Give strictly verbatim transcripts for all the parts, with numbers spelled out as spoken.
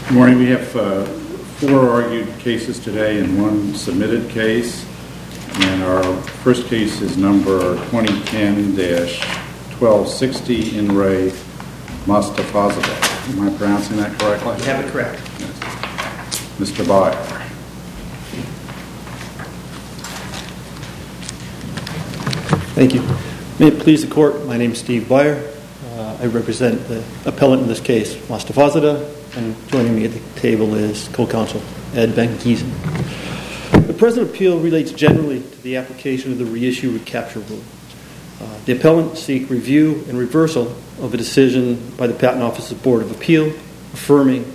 Good morning. We have uh, four argued cases today and one submitted case. And our first case is number twenty ten dash twelve sixty, In Re Mostafazadeh. Am I pronouncing that correctly? You have it correct. Yes. Mister Byer. Thank you. May it please the Court, my name is Steve Byer. Uh, I represent the appellant in this case, Mostafazadeh, and joining me at the table is co-counsel Ed Van Giesen. The present appeal relates generally to the application of the reissue recapture rule. Uh, the appellant seek review and reversal of a decision by the Patent Office's Board of Appeal affirming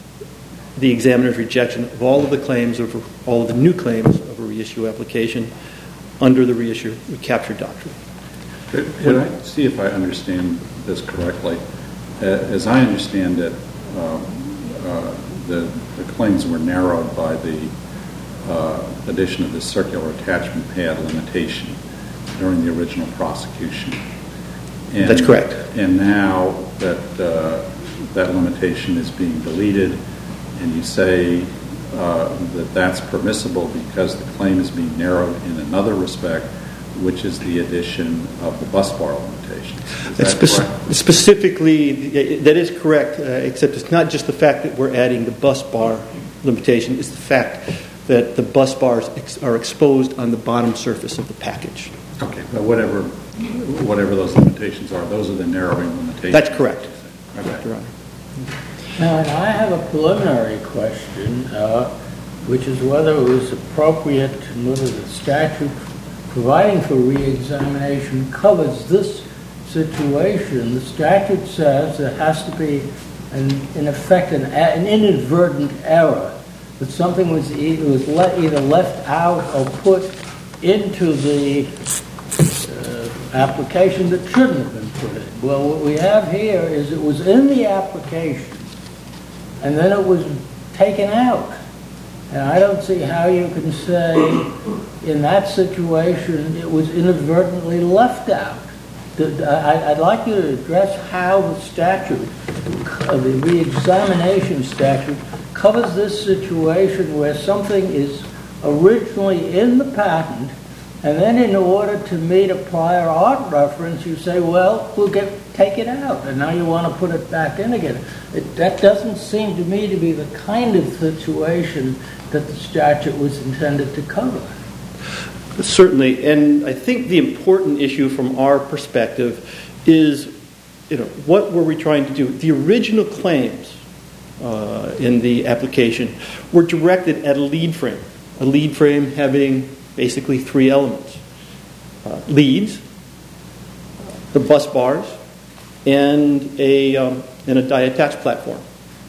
the examiner's rejection of all of the claims, of all of the new claims of a reissue application under the reissue recapture doctrine. Could, could I see if I understand this correctly? Uh, as I understand it, uh, uh, the, the claims were narrowed by the uh, addition of the circular attachment pad limitation during the original prosecution. And, That's correct. And now that uh, that limitation is being deleted, and you say uh, that that's permissible because the claim is being narrowed in another respect, which is the addition of the bus bar limitation. Is that Spe- correct? Specifically, that is correct, uh, except it's not just the fact that we're adding the bus bar limitation, it's the fact that the bus bars ex- are exposed on the bottom surface of the package. Okay, but whatever whatever those limitations are, those are the narrowing limitations. That's correct. Okay. Right. Now, and I have a preliminary question, uh, which is whether it was appropriate and whether the statute providing for re-examination covers this situation. The statute says there has to be, an, in effect, an, an inadvertent error, that something was, e- was le- either left out or put into the uh, application that shouldn't have been put in. Well, what we have here is it was in the application, and then it was taken out. And I don't see how you can say in that situation it was inadvertently left out. I'd like you to address how the statute, the re-examination statute, covers this situation where something is originally in the patent, and then in order to meet a prior art reference, you say, well, we'll get take it out, and now you want to put it back in again. It, that doesn't seem to me to be the kind of situation that the statute was intended to cover. Certainly, and I think the important issue from our perspective is, you know, what were we trying to do? The original claims uh, in the application were directed at a lead frame, a lead frame having basically three elements: uh, leads, the bus bars, and a um, and a die-attached platform.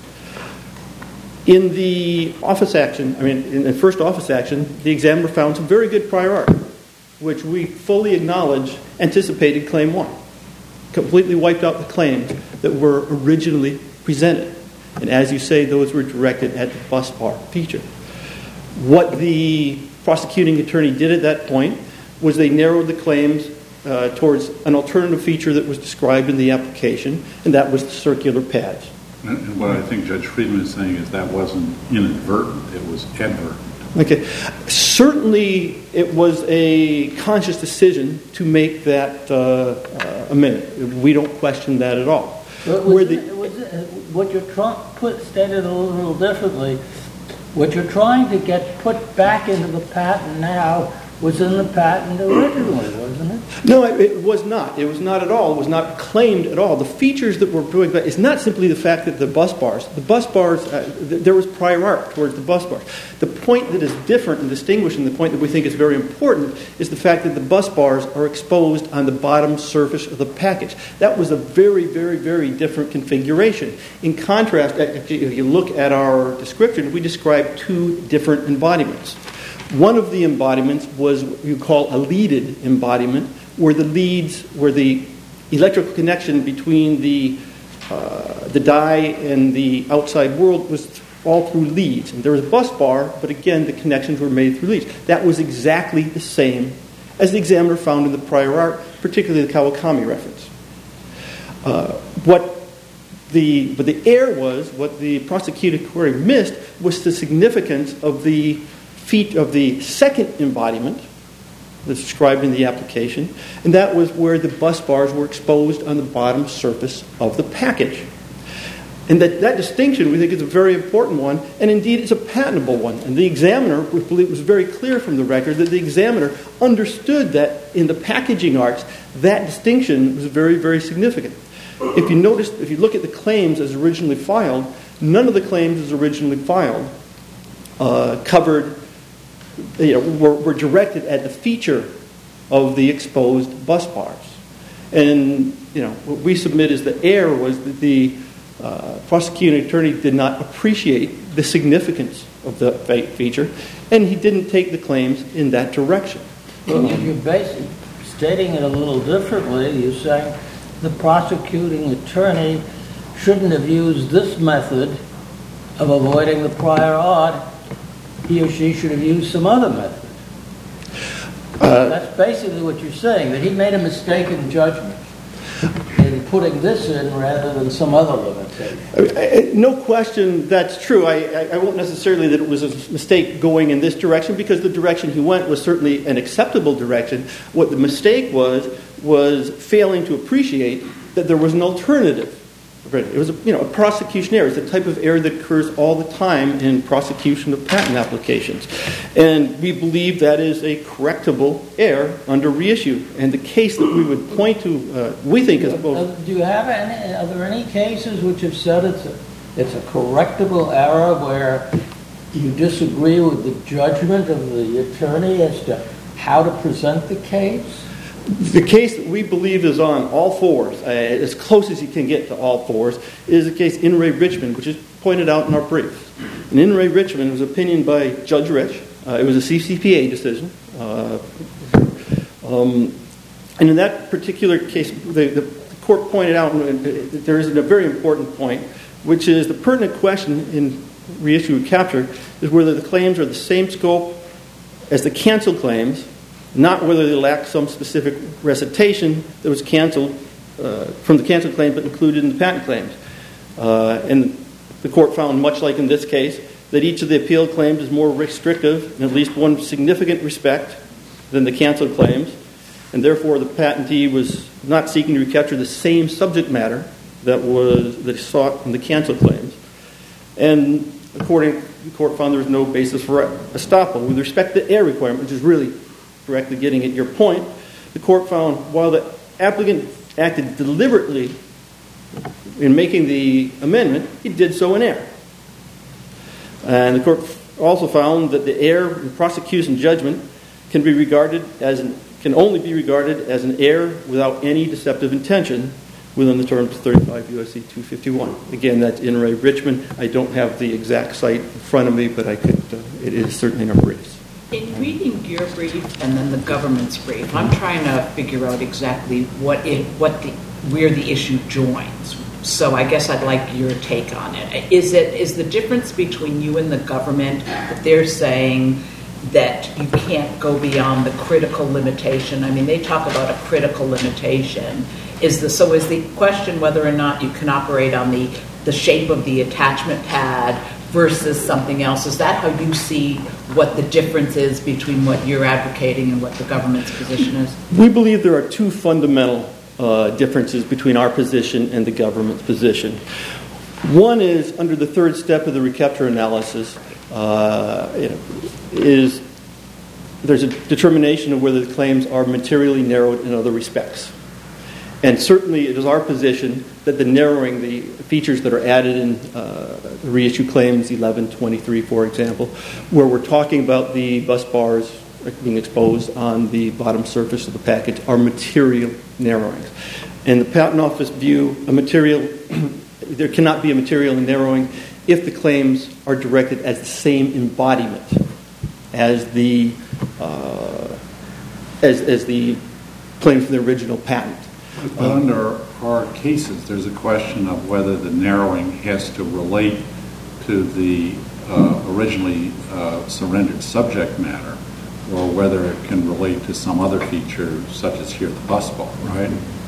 In the office action, I mean, in the first office action, the examiner found some very good prior art, which we fully acknowledge anticipated claim one. Completely wiped out the claims that were originally presented. And as you say, those were directed at the bus bar feature. What the prosecuting attorney did at that point was they narrowed the claims uh, towards an alternative feature that was described in the application, and that was the circular pads. And what I think Judge Friedman is saying is that wasn't inadvertent, it was advertent. Okay. Certainly it was a conscious decision to make that uh, uh, amendment. We don't question that at all. Was Where it, the, was it, what you're trying put stated a little, little differently, what you're trying to get put back into the patent now was in the patent originally, wasn't it? No, it was not. It was not at all. It was not claimed at all. The features that were doing that is not simply the fact that the bus bars, the bus bars, uh, th- there was prior art towards the bus bars. The point that is different and distinguished, and the point that we think is very important, is the fact that the bus bars are exposed on the bottom surface of the package. That was a very, very, very different configuration. In contrast, if you look at our description, we describe two different embodiments. One of the embodiments was what you call a leaded embodiment, where the leads, where the electrical connection between the uh, the die and the outside world was all through leads. And there was a bus bar, but again, the connections were made through leads. That was exactly the same as the examiner found in the prior art, particularly the Kawakami reference. Uh, what The, but the error was, what the prosecutor missed was the significance of the feat of the second embodiment that's described in the application, and that was where the bus bars were exposed on the bottom surface of the package. And that, that distinction, we think, is a very important one, and indeed it's a patentable one. And the examiner, we believe, was very clear from the record that the examiner understood that in the packaging arts, that distinction was very, very significant. If you notice, if you look at the claims as originally filed, none of the claims as originally filed uh, covered, you know, were, were directed at the feature of the exposed bus bars. And, you know, what we submit is the error was that the uh, prosecuting attorney did not appreciate the significance of the feature, and he didn't take the claims in that direction. Well, you're basically stating it a little differently. You're saying the prosecuting attorney shouldn't have used this method of avoiding the prior art. He or she should have used some other method. Uh, That's basically what you're saying, that he made a mistake in judgment in putting this in rather than some other limitation. No question that's true. I, I won't necessarily that it was a mistake going in this direction, because the direction he went was certainly an acceptable direction. What the mistake was was failing to appreciate that there was an alternative. It was a, you know, a prosecution error. It's the type of error that occurs all the time in prosecution of patent applications. And we believe that is a correctable error under reissue. And the case that we would point to, uh, we think is... Uh, do you have any, are there any cases which have said it's a, it's a correctable error where you disagree with the judgment of the attorney as to how to present the case? The case that we believe is on all fours, uh, as close as you can get to all fours, is the case In re Richmond, which is pointed out in our brief. And In re Richmond was an opinion by Judge Rich. Uh, it was a C C P A decision. Uh, um, and in that particular case, the, the court pointed out that there is a very important point, which is the pertinent question in reissue capture is whether the claims are the same scope as the canceled claims, not whether they lack some specific recitation that was canceled uh, from the canceled claim but included in the patent claims. Uh, and the court found, much like in this case, that each of the appealed claims is more restrictive in at least one significant respect than the canceled claims, and therefore the patentee was not seeking to recapture the same subject matter that was that sought in the canceled claims. And according the court found there was no basis for estoppel. With respect to the error requirement, which is really directly getting at your point, the court found while the applicant acted deliberately in making the amendment, he did so in error. And the court also found that the error in prosecution judgment can be regarded as an, can only be regarded as an error without any deceptive intention within the terms of thirty-five U S C two fifty-one. Again, that's In re Richmond. I don't have the exact site in front of me, but I could. Uh, it is certainly in our briefs. In reading your brief and then the government's brief, I'm trying to figure out exactly what it, what the, where the issue joins. So I guess I'd like your take on it. Is it is the difference between you and the government that they're saying that you can't go beyond the critical limitation? I mean, they talk about a critical limitation. Is the so is the question whether or not you can operate on the the shape of the attachment pad versus something else? Is that how you see what the difference is between what you're advocating and what the government's position is? We believe there are two fundamental uh, differences between our position and the government's position. One is under the third step of the recapture analysis, uh, you know, is there's a determination of whether the claims are materially narrowed in other respects. And certainly it is our position that the narrowing, the features that are added in uh, the reissue claims eleven twenty-three, for example, where we're talking about the bus bars being exposed on the bottom surface of the package, are material narrowings. In the Patent Office view, a material there cannot be a material narrowing if the claims are directed as the same embodiment as the uh, as, as the claims from the original patent. But under our cases, there's a question of whether the narrowing has to relate to the uh, originally uh, surrendered subject matter, or whether it can relate to some other feature, such as here the bus bar, right?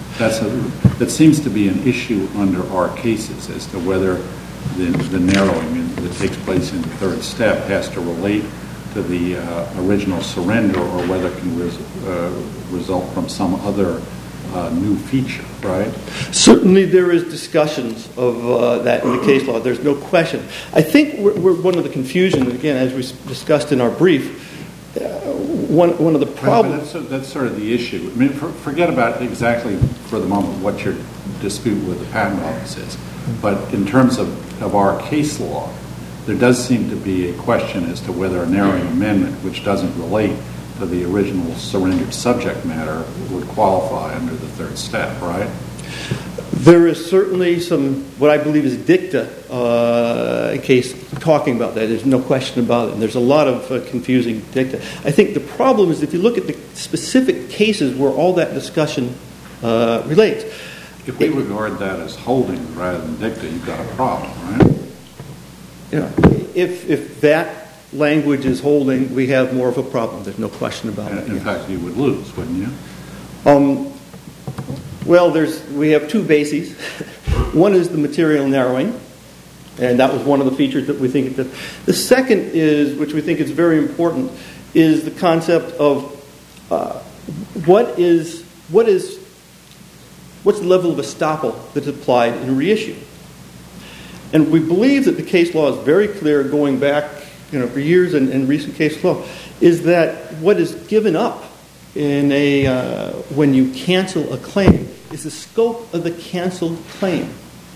That's a, that seems to be an issue under our cases as to whether the, the narrowing that takes place in the third step has to relate to the uh, original surrender or whether it can res, uh, result from some other uh, new feature, right? Certainly there is discussions of uh, that in the case law. There's no question. I think we're, we're one of the confusion, again, as we discussed in our brief, uh, one, one of the problems... That's, that's sort of the issue. I mean, for, forget about exactly for the moment what your dispute with the Patent Office is. But in terms of, of our case law, there does seem to be a question as to whether a narrowing amendment, which doesn't relate to the original surrendered subject matter, would qualify under the third step, right? There is certainly some, what I believe is dicta uh, case talking about that. There's no question about it. And there's a lot of uh, confusing dicta. I think the problem is if you look at the specific cases where all that discussion uh, relates. If we regard that as holding rather than dicta, you've got a problem, right? You know, if if that language is holding, we have more of a problem. There's no question about it. In yes. fact, you would lose, wouldn't you? Um, well, there's we have two bases. One is the material narrowing, and that was one of the features that we think. That the second is, which we think is very important, is the concept of uh, what is what is what's the level of estoppel that's applied in reissue. And we believe that the case law is very clear, going back, you know, for years in, in recent case law, is that what is given up in a uh, when you cancel a claim is the scope of the canceled claim,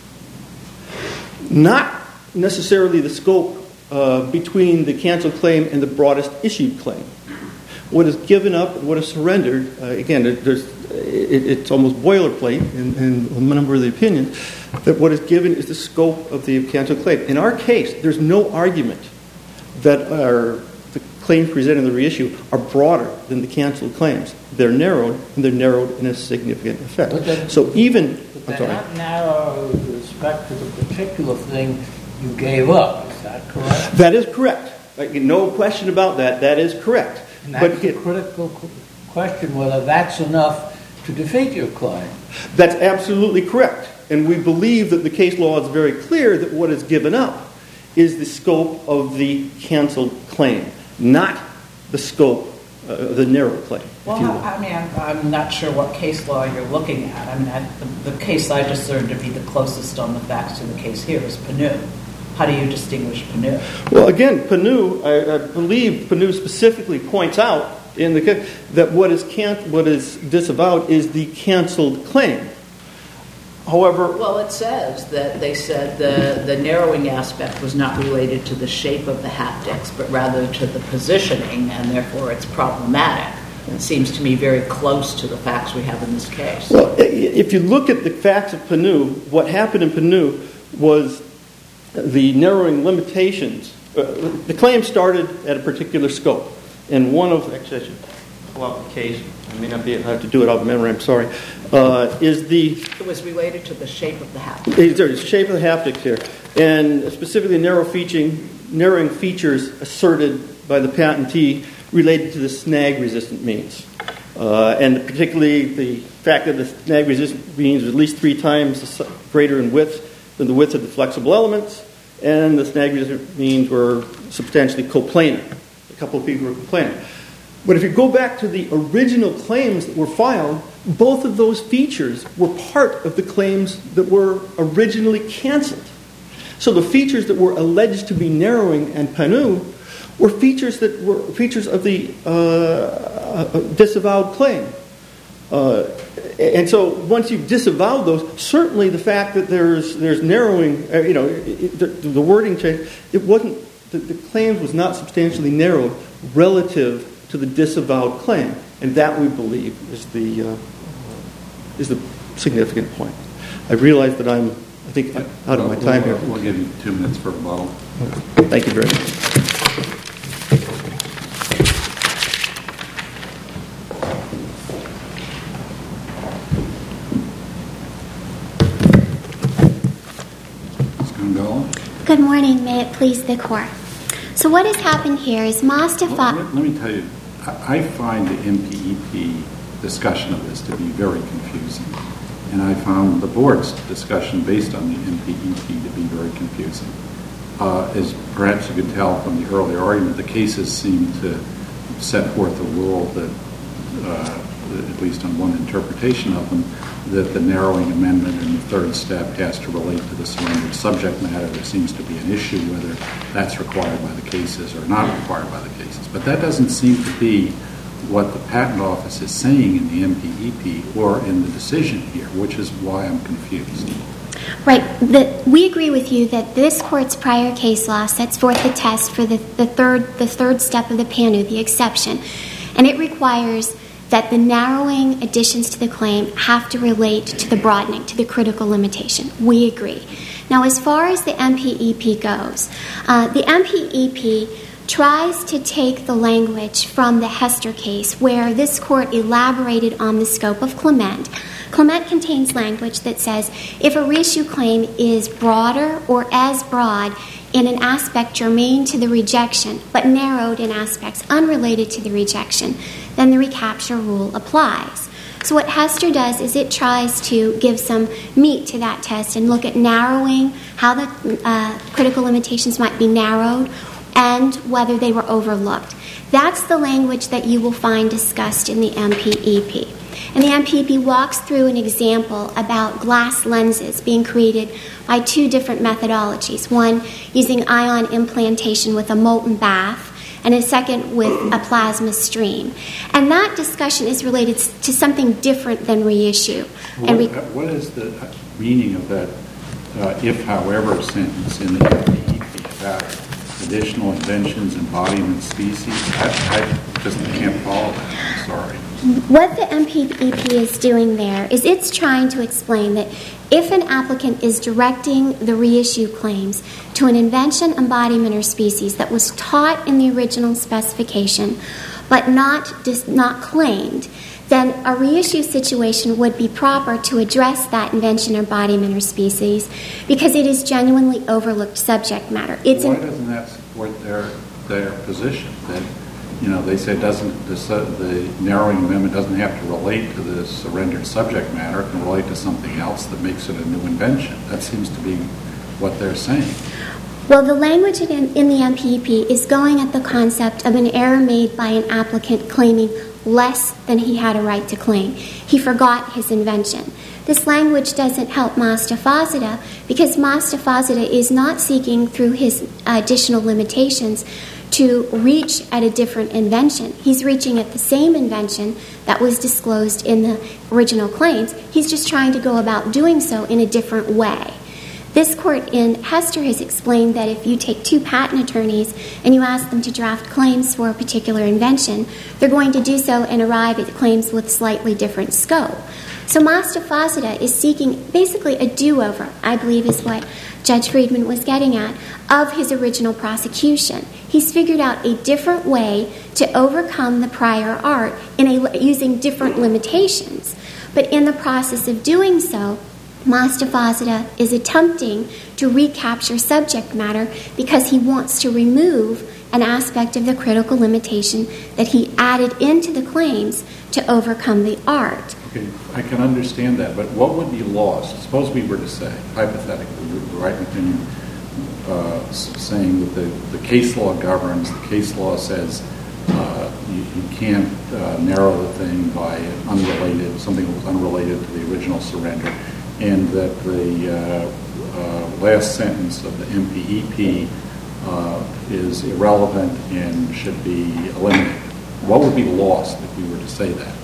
not necessarily the scope uh, between the canceled claim and the broadest issued claim. What is given up, what is surrendered, uh, again, there's, it, it's almost boilerplate in, in a number of the opinions, that what is given is the scope of the canceled claim. In our case, there's no argument that our, the claims presented in the reissue are broader than the canceled claims. They're narrowed, and they're narrowed in a significant effect. But so even... But I'm they're sorry. not narrow with respect to the particular thing you gave up. Is that correct? That is correct. Like, no question about that. That is correct. And that's but the critical question, whether that's enough to defeat your claim. That's absolutely correct. And we believe that the case law is very clear that what is given up is the scope of the canceled claim, not the scope uh, of the narrow claim. Well, I mean, I'm, I'm not sure what case law you're looking at. I mean, I, the, the case I discern to be the closest on the facts to the case here is Panu. How do you distinguish Panu? Well, again, Panu, I, I believe Panu specifically points out in the case that what is can, what is disavowed is the canceled claim. However, well, it says that they said the, the narrowing aspect was not related to the shape of the haptics, but rather to the positioning, and therefore it's problematic. It seems to me very close to the facts we have in this case. Well, if you look at the facts of Panu, what happened in Panu was the narrowing limitations. Uh, the claim started at a particular scope, and one of actually I should pull out the case. I may not be able to have to do it out of memory. I'm sorry. Uh, is the it was related to the shape of the haptics. There's the shape of the haptics here, and specifically narrow featuring, narrowing features asserted by the patentee related to the snag-resistant means, uh, and particularly the fact that the snag-resistant means was at least three times greater in width than the width of the flexible elements, and the snag-resistant means were substantially coplanar. A couple of people were coplanar. But if you go back to the original claims that were filed, both of those features were part of the claims that were originally canceled. So the features that were alleged to be narrowing in Panu were features that were features of the uh, disavowed claim. Uh, and so once you've disavowed those, certainly the fact that there's there's narrowing, uh, you know, it, the, the wording change, it wasn't, the, the claims was not substantially narrowed relative to the disavowed claim, and that we believe is the uh, is the significant point. I realize that I'm, I think, out of my time here. We'll give you two minutes for rebuttal. Thank you very much. Good morning. May it please the Court. So what has happened here is Mostafa... Well, let, let me tell you, I, I find the M P E P discussion of this to be very confusing. and I found the board's discussion based on the M P E P to be very confusing. Uh, as perhaps you could tell from the earlier argument, the cases seem to set forth a rule that, uh, at least on one interpretation of them, that the narrowing amendment in the third step has to relate to the surrendered subject matter. There seems to be an issue whether that's required by the cases or not required by the cases. But that doesn't seem to be what the Patent Office is saying in the M P E P or in the decision here, which is why I'm confused. Right. The, we agree with you that this Court's prior case law sets forth the test for the, the third the third step of the P A N U, the exception, and it requires that the narrowing additions to the claim have to relate to the broadening, to the critical limitation. We agree. Now, as far as the M P E P goes, uh, the M P E P tries to take the language from the Hester case, where this Court elaborated on the scope of Clement. Clement contains language that says if a reissue claim is broader or as broad in an aspect germane to the rejection, but narrowed in aspects unrelated to the rejection, then the recapture rule applies. So what Hester does is it tries to give some meat to that test and look at narrowing, how the uh, critical limitations might be narrowed, and whether they were overlooked. That's the language that you will find discussed in the M P E P. And the M P E P walks through an example about glass lenses being created by two different methodologies. One using ion implantation with a molten bath, and a second with a plasma stream. And that discussion is related to something different than reissue. What, and re- what is the meaning of that uh, if, however, sentence in the M P E P about additional inventions, embodiment, species? I, I just can't follow that. I'm sorry. What the M P E P is doing there is it's trying to explain that if an applicant is directing the reissue claims to an invention, embodiment, or species that was taught in the original specification but not dis- not claimed, then a reissue situation would be proper to address that invention, embodiment, or species because it is genuinely overlooked subject matter. It's Why an- doesn't that support their their position? That, you know, they say doesn't the, the narrowing amendment doesn't have to relate to the surrendered subject matter. It can relate to something else that makes it a new invention. That seems to be what they're saying. Well, the language in, in the M P E P is going at the concept of an error made by an applicant claiming less than he had a right to claim. He forgot his invention. This language doesn't help Mastafazada because Mastafazada is not seeking through his additional limitations to reach at a different invention. He's reaching at the same invention that was disclosed in the original claims. He's just trying to go about doing so in a different way. This court in Hester has explained that if you take two patent attorneys and you ask them to draft claims for a particular invention, they're going to do so and arrive at claims with slightly different scope. So Mastafazada is seeking basically a do-over, I believe is what Judge Friedman was getting at, of his original prosecution. He's figured out a different way to overcome the prior art in a, using different limitations. But in the process of doing so, Mastafazada is attempting to recapture subject matter because he wants to remove an aspect of the critical limitation that he added into the claims to overcome the art. Okay, I can understand that, but what would be lost? Suppose we were to say, hypothetically, we would write an opinion uh, saying that the, the case law governs, the case law says uh, you, you can't uh, narrow the thing by unrelated, something that was unrelated to the original surrender, and that the uh, uh, last sentence of the M P E P uh, is irrelevant and should be eliminated. What would be lost if we were to say that?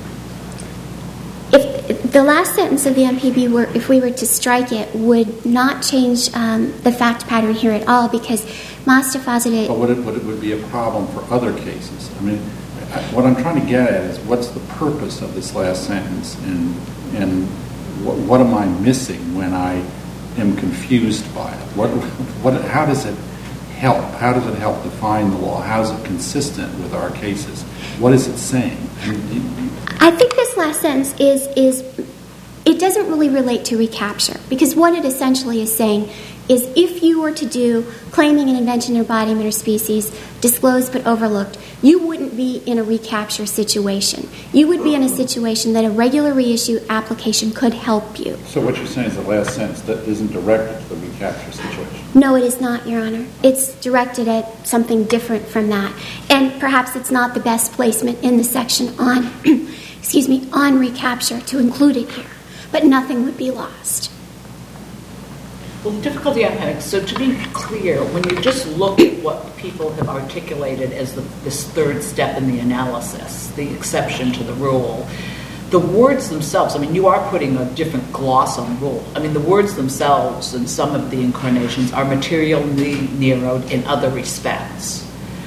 If the last sentence of the M P E P were, if we were to strike it, would not change um, the fact pattern here at all because Mastafazada... But would it, would it would be a problem for other cases? I mean, I, what I'm trying to get at is what's the purpose of this last sentence and and what, what am I missing when I am confused by it? What, what, how does it help? How does it help define the law? How is it consistent with our cases? What is it saying? I think this last sentence is, is it doesn't really relate to recapture because what it essentially is saying is if you were to do claiming an invention, embodiment, or species, disclosed but overlooked, you wouldn't be in a recapture situation. You would be in a situation that a regular reissue application could help you. So what you're saying is the last sentence that isn't directed to the recapture situation. No, it is not, Your Honor. It's directed at something different from that. And perhaps it's not the best placement in the section on, excuse me, on recapture to include it here. But nothing would be lost. Well, the difficulty I'm having, so to be clear, when you just look at what people have articulated as the, this third step in the analysis, the exception to the rule, the words themselves, I mean, you are putting a different gloss on rule. I mean, the words themselves in some of the incarnations are materially narrowed in other respects.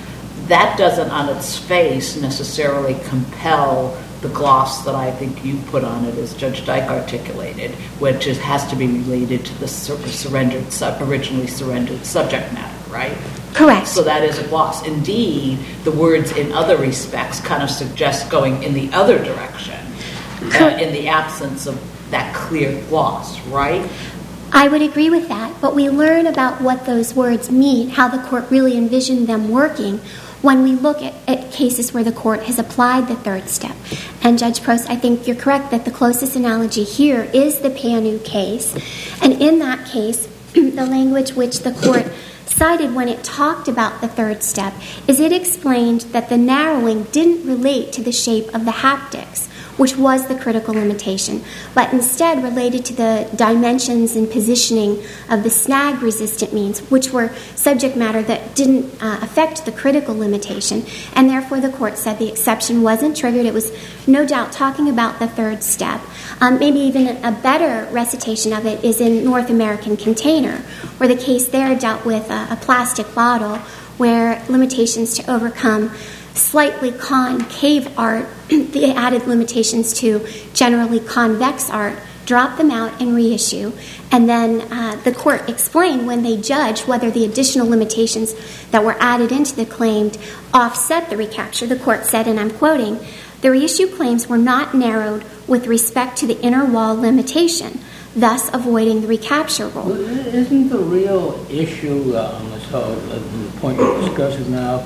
That doesn't on its face necessarily compel the gloss that I think you put on it, as Judge Dyke articulated, which is, has to be related to the sur- surrendered, sub, originally surrendered subject matter, right? Correct. So that is a gloss. Indeed, the words in other respects kind of suggest going in the other direction, uh, in the absence of that clear gloss, right? I would agree with that, but we learn about what those words mean, how the court really envisioned them working, when we look at, at cases where the court has applied the third step. And Judge Prost, I think you're correct that the closest analogy here is the Panu case. And in that case, the language which the court cited when it talked about the third step is it explained that the narrowing didn't relate to the shape of the haptics, which was the critical limitation, but instead related to the dimensions and positioning of the snag-resistant means, which were subject matter that didn't uh, affect the critical limitation, and therefore the court said the exception wasn't triggered. It was no doubt talking about the third step. Um, maybe even a better recitation of it is in North American Container, where the case there dealt with a, a plastic bottle where limitations to overcome slightly concave art, the added limitations to generally convex art, drop them out and reissue. And then uh, the court explained when they judged whether the additional limitations that were added into the claim offset the recapture. The court said, and I'm quoting, the reissue claims were not narrowed with respect to the inner wall limitation, thus avoiding the recapture rule. Isn't the real issue uh, on this whole uh, the point you're discussing now,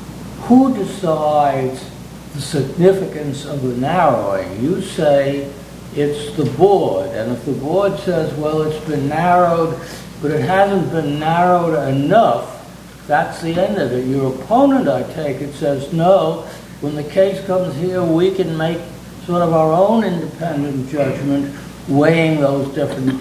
who decides the significance of the narrowing? You say it's the board, and if the board says, well, it's been narrowed, but it hasn't been narrowed enough, that's the end of it. Your opponent, I take it, says, no, when the case comes here, we can make sort of our own independent judgment, weighing those different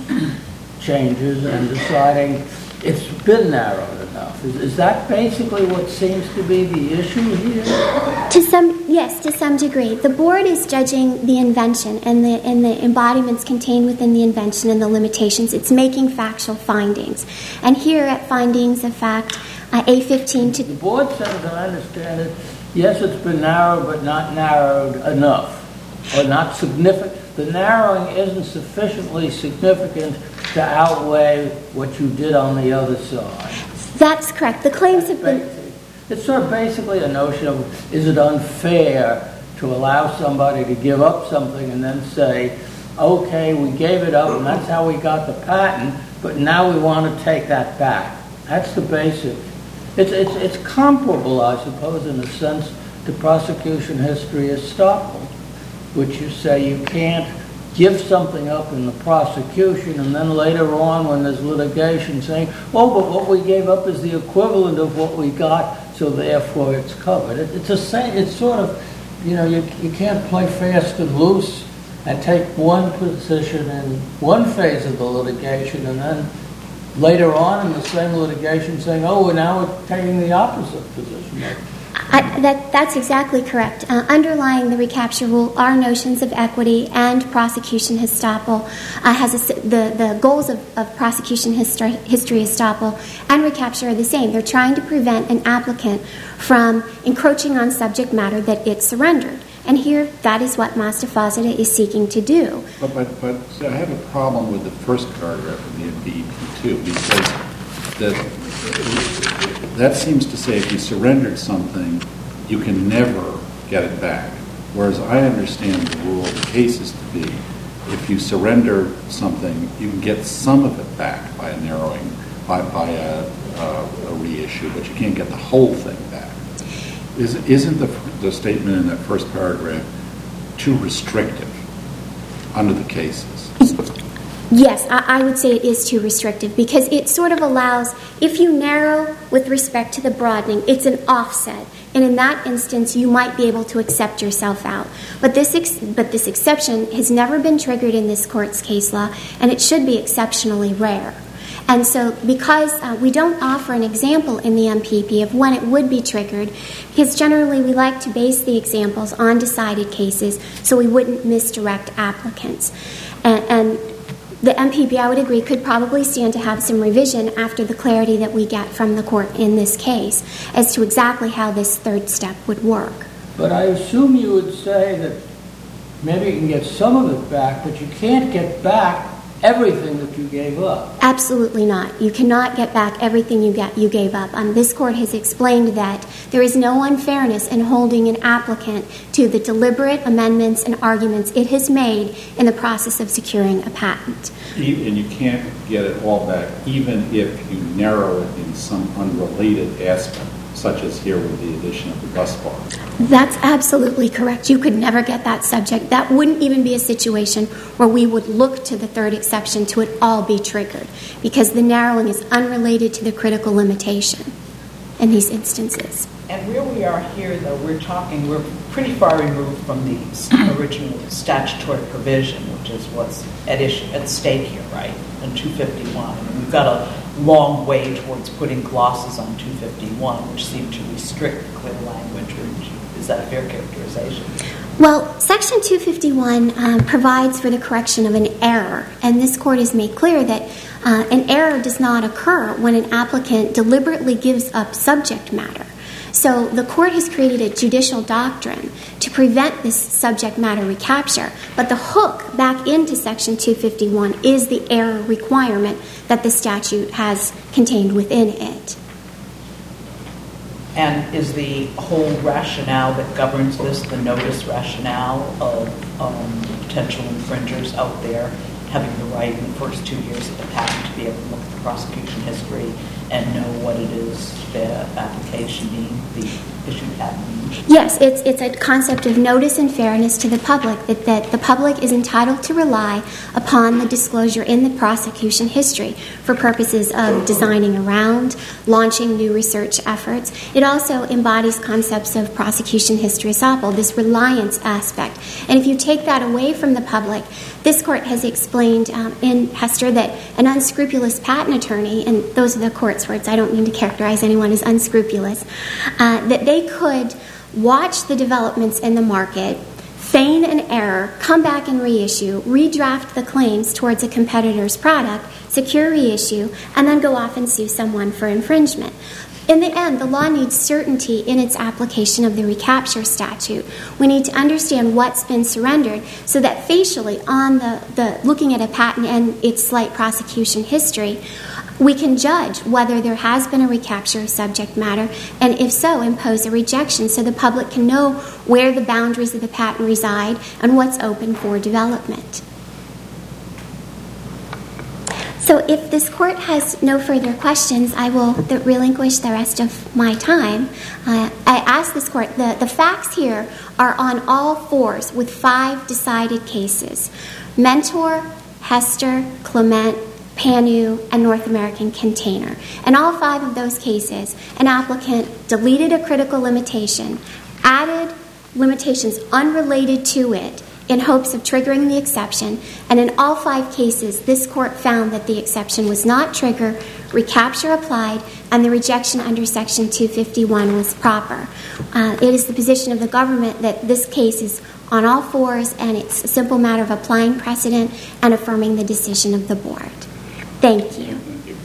changes and deciding it's been narrowed enough. Is, is that basically what seems to be the issue here? To some, yes, to some degree. The board is judging the invention and the and the embodiments contained within the invention and the limitations. It's making factual findings. And here at findings of fact, uh, A fifteen to... The board says, as I understand it, yes, it's been narrowed, but not narrowed enough, or not significant. The narrowing isn't sufficiently significant to outweigh what you did on the other side. That's correct. The claims have been... It's sort of basically a notion of, is it unfair to allow somebody to give up something and then say, okay, we gave it up and that's how we got the patent, but now we want to take that back. That's the basic. It's, it's, it's comparable, I suppose, in a sense, to prosecution history estoppel, which you say you can't give something up in the prosecution and then later on when there's litigation saying, oh, but what we gave up is the equivalent of what we got, so therefore it's covered. It, it's a same, it's sort of, you know, you, you can't play fast and loose and take one position in one phase of the litigation and then later on in the same litigation saying, oh, well, now we're taking the opposite position. I, that, that's exactly correct. Uh, underlying the recapture rule are notions of equity and prosecution estoppel. Uh, has a, the, the goals of, of prosecution history, history estoppel and recapture are the same. They're trying to prevent an applicant from encroaching on subject matter that it surrendered. And here, that is what Mastafazita is seeking to do. But, but, but so I have a problem with the first paragraph of the B E P two, because the that seems to say if you surrendered something, you can never get it back. Whereas I understand the rule of the cases to be, if you surrender something, you can get some of it back by a narrowing by, by a, a, a reissue, but you can't get the whole thing back. Is, isn't the, the statement in that first paragraph too restrictive under the cases? Yes, I, I would say it is too restrictive because it sort of allows, if you narrow with respect to the broadening, it's an offset. And in that instance, you might be able to accept yourself out. But this ex- but this exception has never been triggered in this court's case law, and it should be exceptionally rare. And so because uh, we don't offer an example in the M P P of when it would be triggered, because generally we like to base the examples on decided cases so we wouldn't misdirect applicants. And, and the M P P, I would agree, could probably stand to have some revision after the clarity that we get from the court in this case as to exactly how this third step would work. But I assume you would say that maybe you can get some of it back, but you can't get back everything that you gave up. Absolutely not. You cannot get back everything you get you gave up. Um, this court has explained that there is no unfairness in holding an applicant to the deliberate amendments and arguments it has made in the process of securing a patent. And you can't get it all back, even if you narrow it in some unrelated aspect, such as here with the addition of the bus bar. That's absolutely correct. You could never get that subject. That wouldn't even be a situation where we would look to the third exception to it all be triggered, because the narrowing is unrelated to the critical limitation in these instances. And where we are here, though, we're talking, we're pretty far removed from the original statutory provision, which is what's at issue, at stake here, right, in two fifty-one. And we've got a long way towards putting glosses on two fifty-one, which seem to restrict clear language. Is that a fair characterization? Well, Section two fifty-one um, provides for the correction of an error, and this court has made clear that uh, an error does not occur when an applicant deliberately gives up subject matter. So the court has created a judicial doctrine to prevent this subject matter recapture, but the hook back into Section two fifty-one is the error requirement that the statute has contained within it. And is the whole rationale that governs this the notice rationale of um, potential infringers out there having the right in the first two years of the patent to be able to look at the prosecution history and know what it is the application means, the issued patent means? Yes, it's it's a concept of notice and fairness to the public, that, that the public is entitled to rely upon the disclosure in the prosecution history for purposes of designing around, launching new research efforts. It also embodies concepts of prosecution history estoppel, this reliance aspect. And if you take that away from the public, this court has explained um, in Hester that an unscrupulous patent attorney, and those are the court's words, I don't mean to characterize anyone as unscrupulous, uh, that they could watch the developments in the market, feign an error, come back and reissue, redraft the claims towards a competitor's product, secure reissue, and then go off and sue someone for infringement. In the end, the law needs certainty in its application of the recapture statute. We need to understand what's been surrendered so that facially on the, the looking at a patent and its slight prosecution history, we can judge whether there has been a recapture of subject matter, and if so, impose a rejection so the public can know where the boundaries of the patent reside and what's open for development. So if this court has no further questions, I will th- relinquish the rest of my time. Uh, I ask this court, the, the facts here are on all fours with five decided cases: Mentor, Hester, Clement, Panu, and North American Container. In all five of those cases, an applicant deleted a critical limitation, added limitations unrelated to it in hopes of triggering the exception, and in all five cases, this court found that the exception was not triggered, recapture applied, and the rejection under Section two fifty-one was proper. Uh, it is the position of the government that this case is on all fours, and it's a simple matter of applying precedent and affirming the decision of the board. Thank you.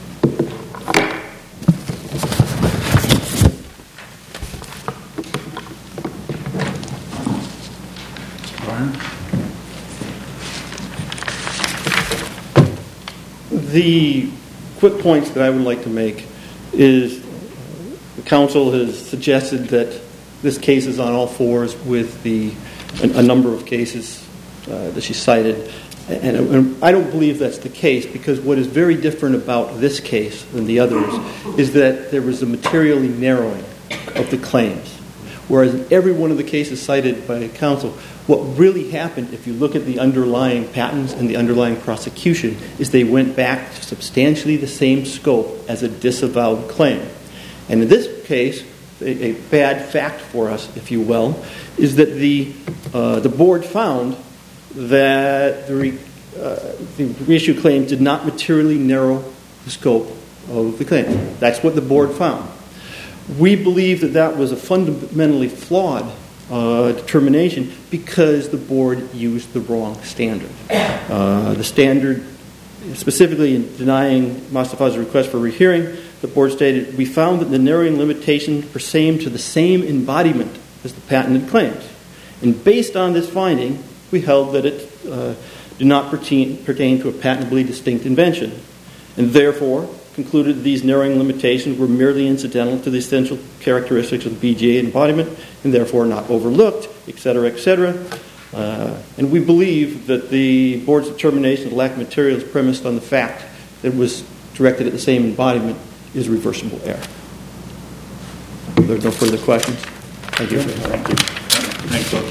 The quick points that I would like to make is the counsel has suggested that this case is on all fours with the a, a number of cases uh, that she cited. And, and I don't believe that's the case, because what is very different about this case than the others is that there was a materially narrowing of the claims. Whereas in every one of the cases cited by counsel, what really happened, if you look at the underlying patents and the underlying prosecution, is they went back to substantially the same scope as a disavowed claim. And in this case, a, a bad fact for us, if you will, is that the uh, the board found that the, re, uh, the reissue claim did not materially narrow the scope of the claim. That's what the board found. We believe that that was a fundamentally flawed uh, determination because the board used the wrong standard. Uh, the standard, specifically in denying Mostafa's request for rehearing, the board stated, we found that the narrowing limitations pertain to the same embodiment as the patented claims. And based on this finding, we held that it uh, did not pertain, pertain to a patentably distinct invention, and therefore concluded that these narrowing limitations were merely incidental to the essential characteristics of the B G A embodiment and therefore not overlooked, et cetera, et cetera. Uh, and we believe that the board's determination of lack of materials premised on the fact that it was directed at the same embodiment is reversible error. If there are no further questions. Thank you. Thank you.